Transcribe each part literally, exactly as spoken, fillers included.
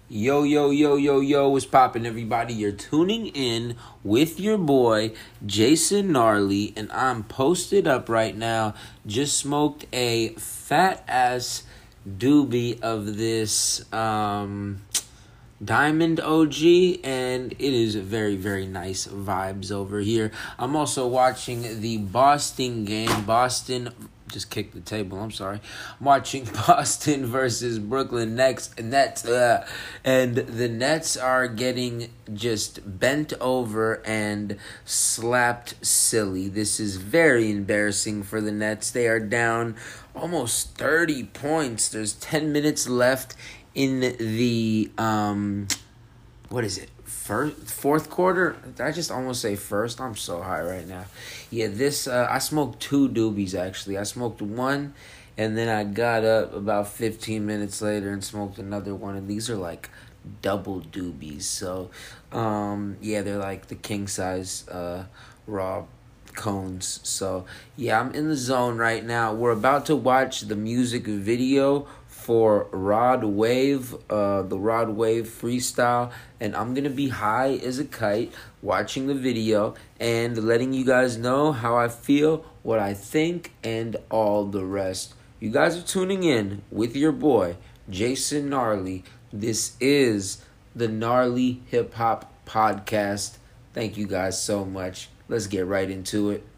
Yo, yo, yo, yo, yo, what's poppin', everybody? You're tuning in with your boy, Jason Gnarly, and I'm posted up right now. Just smoked a fat-ass doobie of this um, Diamond O G, and it is very, very nice vibes over here. I'm also watching the Boston game, Boston Just kicked the table. I'm sorry. I'm watching Boston versus Brooklyn Nets, Nets, uh, and the Nets are getting just bent over and slapped silly. This is very embarrassing for the Nets. They are down almost thirty points. There's ten minutes left in the um, what is it? First, fourth quarter. Did I just almost say first? I'm so high right now. Yeah, this uh, I smoked two doobies actually. I smoked one, and then I got up about fifteen minutes later and smoked another one. And these are like double doobies. So, um, yeah, they're like the king size uh, raw cones. So yeah, I'm in the zone right now. We're about to watch the music video for Rod Wave, uh, the Rod Wave freestyle, and I'm gonna be high as a kite watching the video and letting you guys know how I feel, what I think, and all the rest. You guys are tuning in with your boy, Jason Gnarly. This is the Gnarly Hip Hop Podcast. Thank you guys so much. Let's get right into it.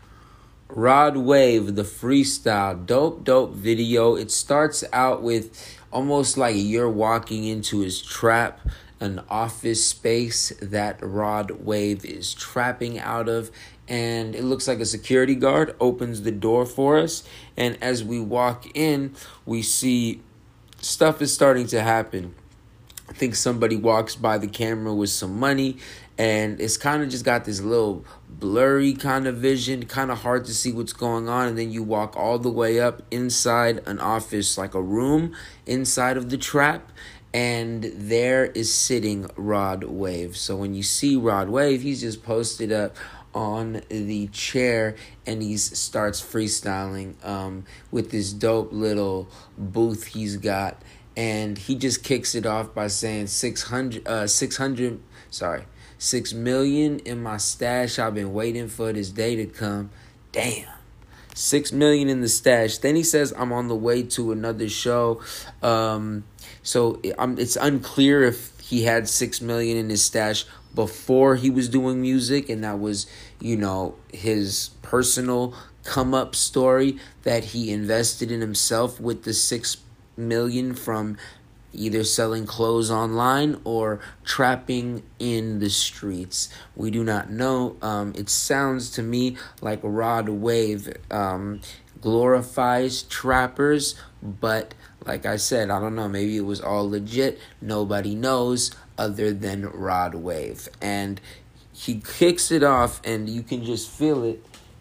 Rod Wave, the freestyle, dope, dope video. It starts out with almost like you're walking into his trap, an office space that Rod Wave is trapping out of. And it looks like a security guard opens the door for us. And as we walk in, we see stuff is starting to happen. I think somebody walks by the camera with some money, and it's kind of just got this little blurry kind of vision, kind of hard to see what's going on. And then you walk all the way up inside an office, like a room inside of the trap, and there is sitting Rod Wave. So when you see Rod Wave, he's just posted up on the chair, and he starts freestyling um, with this dope little booth he's got. And he just kicks it off by saying six hundred, uh, six hundred, sorry, six million in my stash. I've been waiting for this day to come. Damn. Six million in the stash. Then he says, I'm on the way to another show. Um, so um, it's unclear if he had six million in his stash before he was doing music, and that was, you know, his personal come up story that he invested in himself with the six million from either selling clothes online or trapping in the streets. We do not know. Um, it sounds to me like Rod Wave um, glorifies trappers, but like I said, I don't know. Maybe it was all legit. Nobody knows other than Rod Wave. And he kicks it off, and you can just feel it.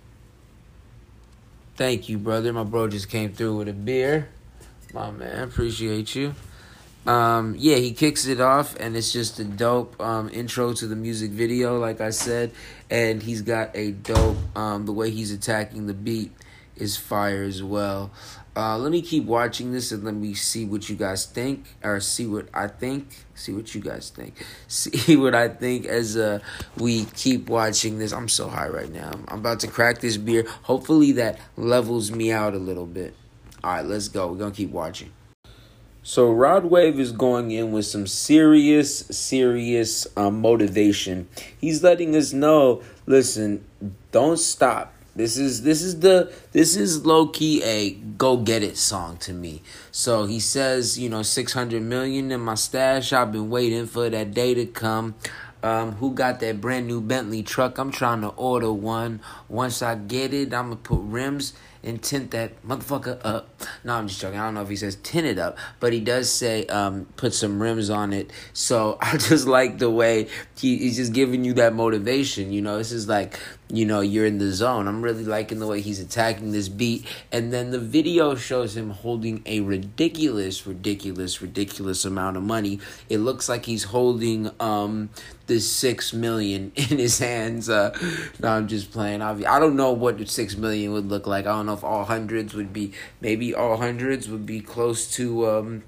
Thank you, brother. My bro just came through with a beer. My man, appreciate you. Um, yeah, he kicks it off, and it's just a dope um, intro to the music video, like I said. And he's got a dope, um, the way he's attacking the beat is fire as well. Uh, let me keep watching this, and let me see what you guys think, or see what I think, see what you guys think, see what I think as uh, we keep watching this. I'm so high right now. I'm about to crack this beer. Hopefully that levels me out a little bit. All right, let's go. We're going to keep watching. So Rod Wave is going in with some serious, serious um, motivation. He's letting us know, listen, don't stop. This is this is the this is low key a go get it song to me. So he says, you know, six hundred million in my stash. I've been waiting for that day to come. Um, who got that brand new Bentley truck? I'm trying to order one. Once I get it, I'm gonna put rims and tint that motherfucker up. No, I'm just joking. I don't know if he says tint it up, but he does say um, put some rims on it. So I just like the way he, he's just giving you that motivation. You know, this is like, you know, you're in the zone. I'm really liking the way he's attacking this beat. And then the video shows him holding a ridiculous, ridiculous, ridiculous amount of money. It looks like he's holding um, the six million in his hands. Uh, no, I'm just playing. I don't know what the six million would look like. I don't know if all hundreds would be, maybe all hundreds would be close to um,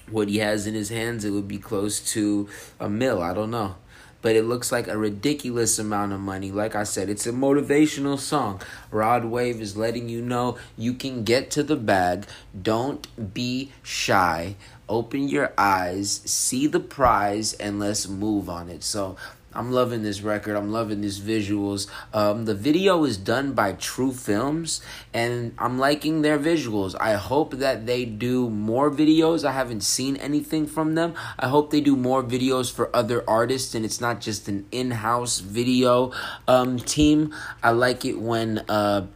what he has in his hands, it would be close to a mil. I don't know. But it looks like a ridiculous amount of money. Like I said, it's a motivational song. Rod Wave is letting you know you can get to the bag. Don't be shy. Open your eyes, see the prize, and let's move on it. So I'm loving this record. I'm loving these visuals. Um, the video is done by True Films, and I'm liking their visuals. I hope that they do more videos. I haven't seen anything from them. I hope they do more videos for other artists, and it's not just an in-house video um, team. I like it when Uh,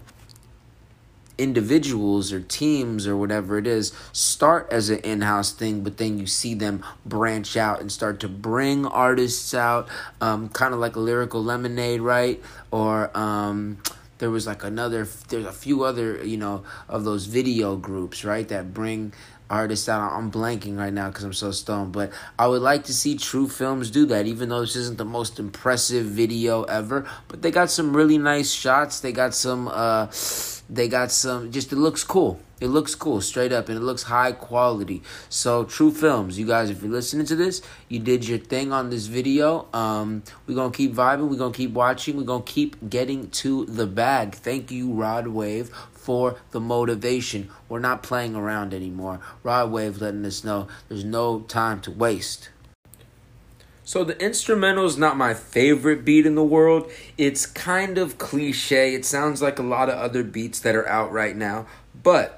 individuals or teams or whatever it is start as an in-house thing, but then you see them branch out and start to bring artists out, um, kind of like a Lyrical Lemonade, right? Or um, there was like another, there's a few other, you know, of those video groups, right, that bring artists out. I'm blanking right now because I'm so stoned, but I would like to see True Films do that, even though this isn't the most impressive video ever, but they got some really nice shots. They got some, uh, they got some, just, it looks cool. It looks cool, straight up, and it looks high quality. So, True Films, you guys, if you're listening to this, you did your thing on this video. Um, we're going to keep vibing. We're going to keep watching. We're going to keep getting to the bag. Thank you, Rod Wave, for the motivation. We're not playing around anymore. Rod Wave letting us know there's no time to waste. So the instrumental is not my favorite beat in the world. It's kind of cliche. It sounds like a lot of other beats that are out right now. But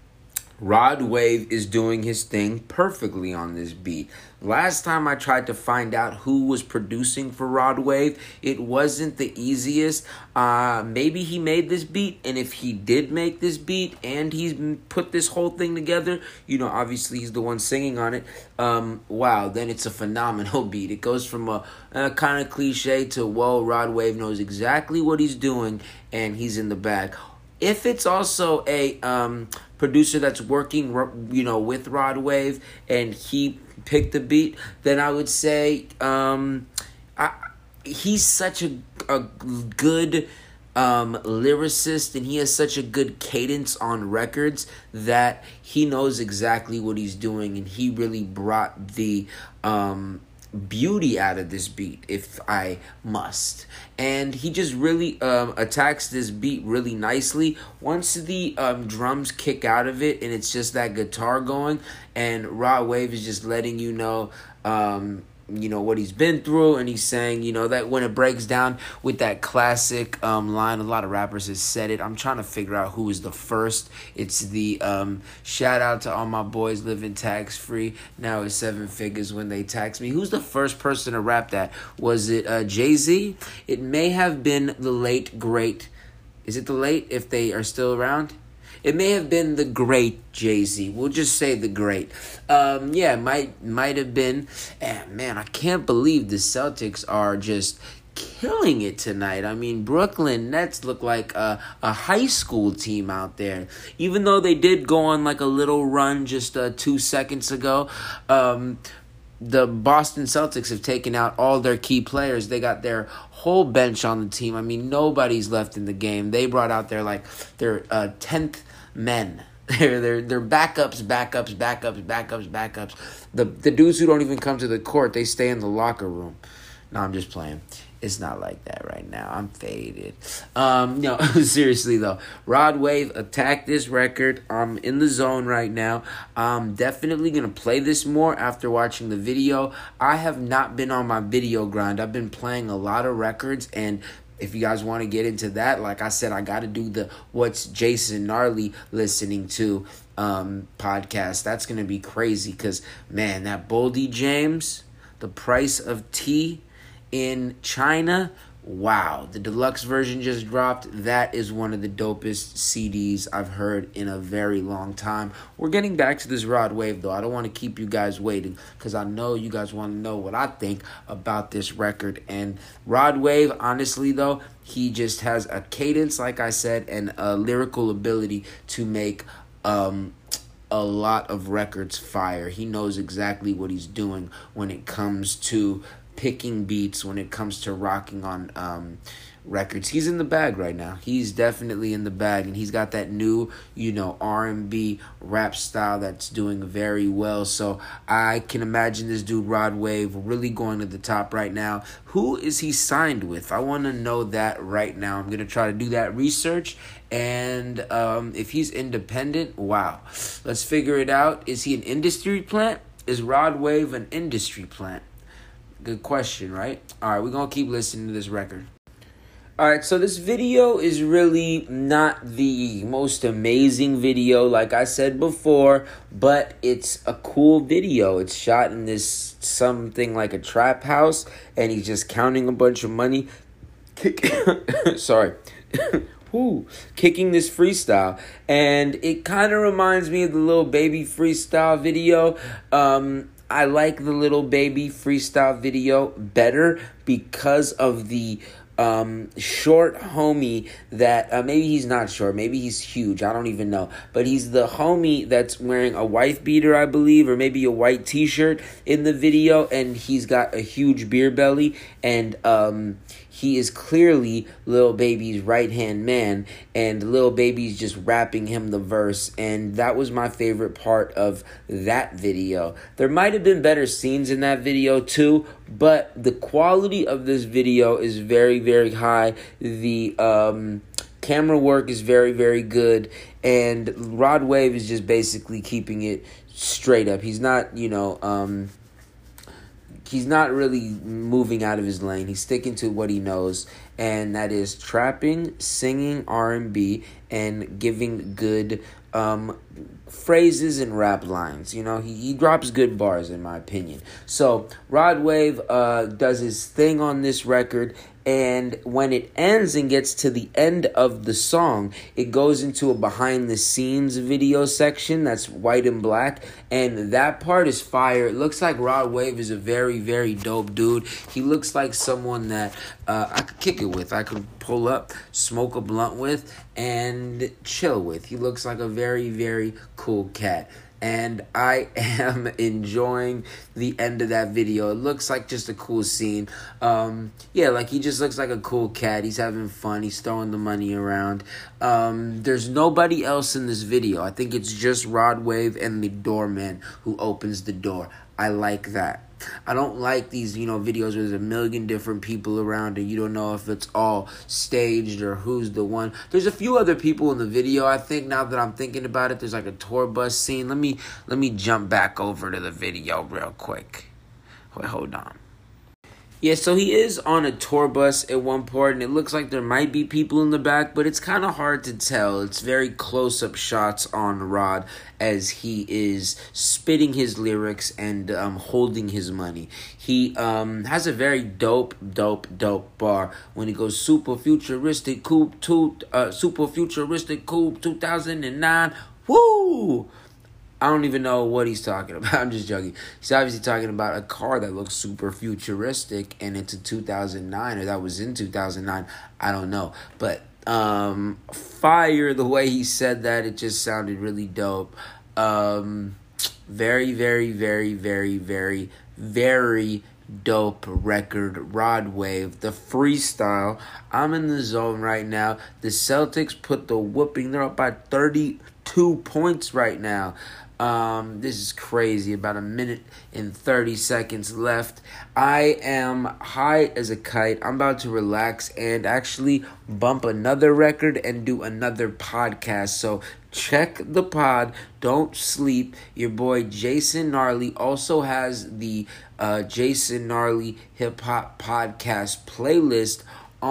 Rod Wave is doing his thing perfectly on this beat. Last time I tried to find out who was producing for Rod Wave, it wasn't the easiest. Uh, maybe he made this beat, and if he did make this beat and he's put this whole thing together, you know, obviously he's the one singing on it. Um, wow, then it's a phenomenal beat. It goes from a, a kind of cliche to, whoa, Rod Wave knows exactly what he's doing, and he's in the bag. If it's also a um, producer that's working, you know, with Rod Wave and he picked the beat, then I would say um, I, he's such a, a good um, lyricist, and he has such a good cadence on records that he knows exactly what he's doing, and he really brought the Um, beauty out of this beat, if I must. And he just really um, attacks this beat really nicely. Once the um, drums kick out of it and it's just that guitar going, and Rod Wave is just letting you know um, you know, what he's been through, and he's saying, you know, that when it breaks down with that classic um, line, a lot of rappers have said it. I'm trying to figure out who is the first. It's the um, shout out to all my boys living tax free. Now it's seven figures when they tax me. Who's the first person to rap that? Was it uh, Jay-Z? It may have been the late, great. Is it the late, if they are still around? It may have been the great Jay-Z. We'll just say the great. Um, yeah, might might have been. And man, I can't believe the Celtics are just killing it tonight. I mean, Brooklyn Nets look like a, a high school team out there. Even though they did go on like a little run just uh, two seconds ago, um, the Boston Celtics have taken out all their key players. They got their whole bench on the team. I mean, nobody's left in the game. They brought out their like their uh, tenth men. They're, they're, they're backups, backups, backups, backups, backups. The the dudes who don't even come to the court, they stay in the locker room. No, I'm just playing. It's not like that right now. I'm faded. Um, no, seriously, though. Rod Wave attacked this record. I'm in the zone right now. I'm definitely going to play this more after watching the video. I have not been on my video grind. I've been playing a lot of records, and if you guys want to get into that, like I said, I got to do the What's Jason Gnarly Listening To um, podcast. That's going to be crazy because, man, that Boldy James, the price of tea in China, wow. The deluxe version just dropped. That is one of the dopest C Ds I've heard in a very long time. We're getting back to this Rod Wave, though. I don't want to keep you guys waiting because I know you guys want to know what I think about this record. And Rod Wave, honestly, though, he just has a cadence, like I said, and a lyrical ability to make um, a lot of records fire. He knows exactly what he's doing when it comes to picking beats, when it comes to rocking on um records. He's in the bag right now. He's definitely in the bag, and he's got that new, you know, R and B rap style that's doing very well. So I can imagine this dude Rod Wave really going to the top right now. Who is he signed with? I want to know that right now. I'm going to try to do that research, and um, if he's independent, wow. Let's figure it out. Is he an industry plant? Is Rod Wave an industry plant? Good question, right? All right, we're going to keep listening to this record. All right, so this video is really not the most amazing video, like I said before, but it's a cool video. It's shot in this something like a trap house, and he's just counting a bunch of money. Sorry. Woo, kicking this freestyle, and it kind of reminds me of the Lil Baby freestyle video. Um, I like the Lil Baby freestyle video better because of the Um, short homie that, uh, maybe he's not short, maybe he's huge, I don't even know, but he's the homie that's wearing a wife beater, I believe, or maybe a white t-shirt in the video, and he's got a huge beer belly, and, um, he is clearly Lil Baby's right-hand man, and Lil Baby's just rapping him the verse, and that was my favorite part of that video. There might have been better scenes in that video too, but the quality of this video is very, very high. The um, camera work is very, very good, and Rod Wave is just basically keeping it straight up. He's not, you know, um, he's not really moving out of his lane. He's sticking to what he knows, and that is trapping, singing R and B, and giving good um, phrases and rap lines. You know, he, he drops good bars, in my opinion. So Rod Wave uh, does his thing on this record, and when it ends and gets to the end of the song, it goes into a behind-the-scenes video section that's white and black, and that part is fire. It looks like Rod Wave is a very, very dope dude. He looks like someone that uh, I could kick it with. I could pull up, smoke a blunt with, and chill with. He looks like a very, very cool cat. And I am enjoying the end of that video. It looks like just a cool scene. Um, yeah, like he just looks like a cool cat. He's having fun. He's throwing the money around. Um, there's nobody else in this video. I think it's just Rod Wave and the doorman who opens the door. I like that. I don't like these, you know, videos where there's a million different people around and you don't know if it's all staged or who's the one. There's a few other people in the video, I think, now that I'm thinking about it. There's like a tour bus scene. Let me let me jump back over to the video real quick. Wait, hold on. Yeah, so he is on a tour bus at one part, and it looks like there might be people in the back, but it's kind of hard to tell. It's very close-up shots on Rod as he is spitting his lyrics and um, holding his money. He um, has a very dope, dope, dope bar when he goes super futuristic coupe, two, uh, super futuristic coupe two thousand nine. Woo! I don't even know what he's talking about. I'm just joking. He's obviously talking about a car that looks super futuristic, and it's a two thousand nine, or that was in two thousand nine. I don't know. But um, fire the way he said that. It just sounded really dope. Um, very, very, very, very, very, very dope record. Rod Wave, the freestyle. I'm in the zone right now. The Celtics put the whooping. They're up by thirty-two points right now. Um, this is crazy. About a minute and thirty seconds left. I am high as a kite. I'm about to relax and actually bump another record and do another podcast. So check the pod. Don't sleep. Your boy Jason Gnarly also has the uh, Jason Gnarly Hip Hop Podcast playlist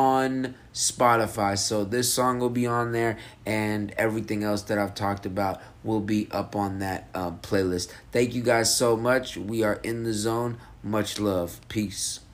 on Spotify. So this song will be on there, and everything else that I've talked about will be up on that uh, playlist. Thank you guys so much. We are in the zone. Much love. Peace.